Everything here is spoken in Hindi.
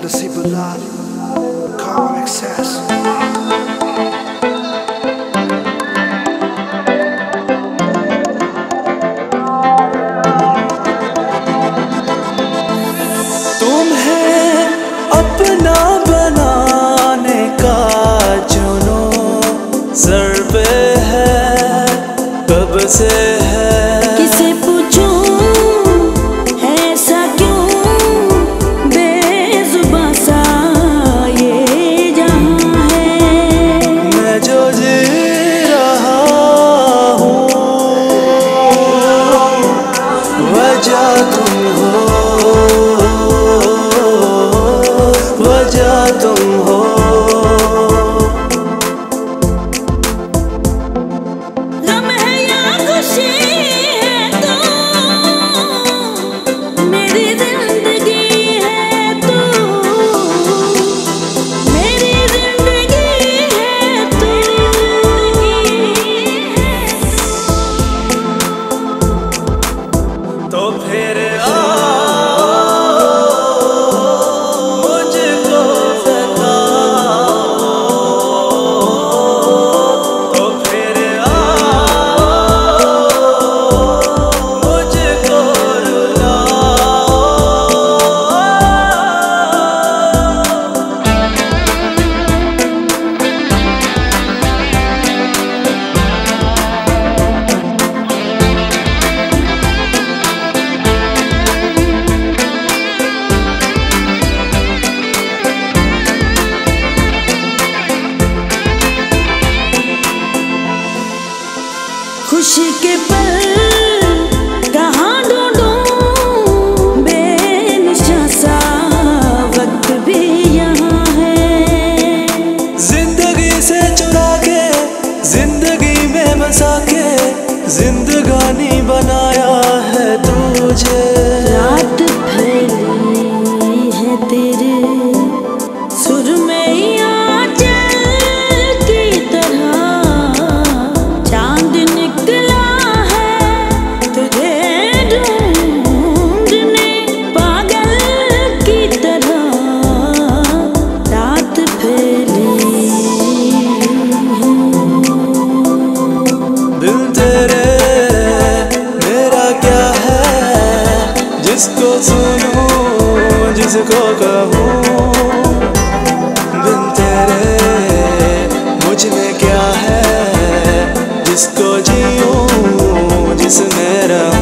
Nasibulat, Calm Excess. तुम्हें अपना बनाने का जुनून सर पे है, कब से है। किसे पूछूं ऐसा क्यों, बेजुबां सा ये जहां है। मैं जो जी रहा हूँ वजह तुम हो, वजह तुम हो। गम है या खुशी है तो मेरी जिंदगी है तू, मेरी जिंदगी है तू। तो फिर खुशी के पल कहाँ ढूंढूं, बेनिशान सा वक्त भी यहाँ है। जिंदगी से चुरा के जिंदगी में बसा के जिंदगानी बनाया है तुझे। रात फैली है तेरे सुर में आंचल की तरह, चांद निकला है तुझे ढूंढने पागल की तरह। रात फैली दिल तेरे मेरा क्या है, जिसको सुनूं जिसको कहूँ। बिन तेरे मुझ में क्या है, जिसको जीऊं जिसमें रहूं।